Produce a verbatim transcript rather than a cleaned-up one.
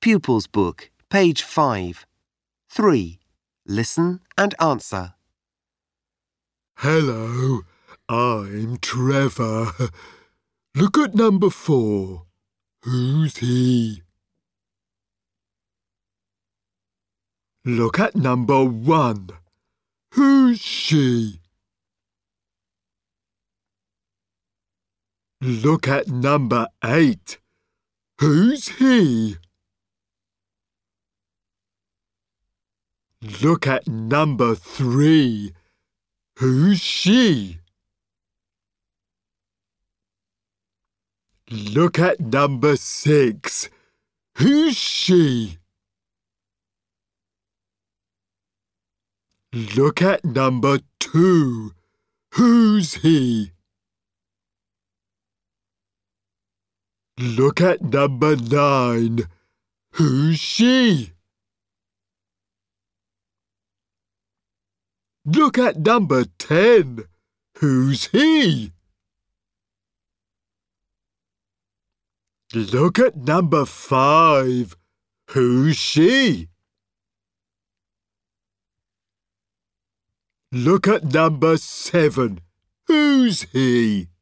Pupils Book, page five. three. Listen and answer. Hello, I'm Trevor. Look at number four. Who's he? Look at number one. Who's she? Look at number eight. Who's he? Look at number three. Who's she? Look at number six. Who's she? Look at number two. Who's he? Look at number nine. Who's she? Look at number ten. Who's he? Look at number five. Who's she? Look at number seven. Who's he?